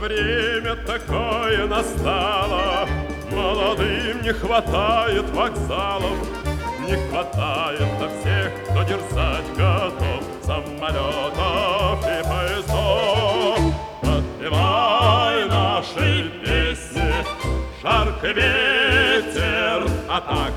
время такое настало, молодым не хватает вокзалов, не хватает на всех, кто дерзать готов, самолетов и поездов. Подпевай наши песни, жаркий ветер, а так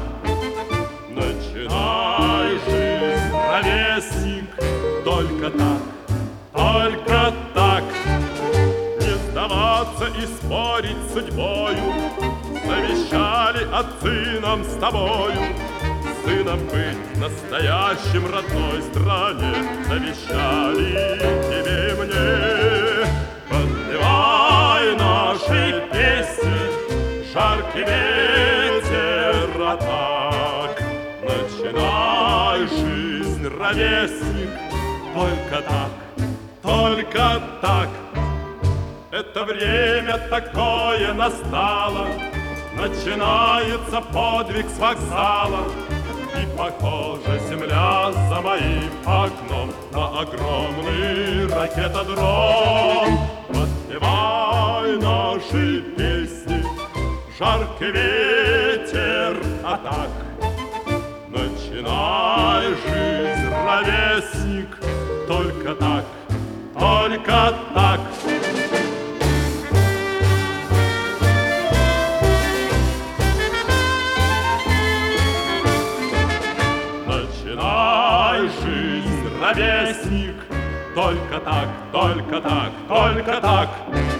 начинай жизнь, ровесник, только так, только так. Не сдаваться и спорить с судьбою завещали отцы нам с тобою. Сыном быть настоящим родной стране завещали тебе и мне. Подпевай наши песни, жаркий ветер, а так начинай жизнь, ровесник, только так, только так. Это время такое настало, начинается подвиг с вокзала. И похожа земля за моим окном на огромный ракетодром. Подпевай наши песни, жаркий ветер, а так начинай жизнь, ровесник, только так, только так. Начинай жизнь, ровесник, только так, только так, только так.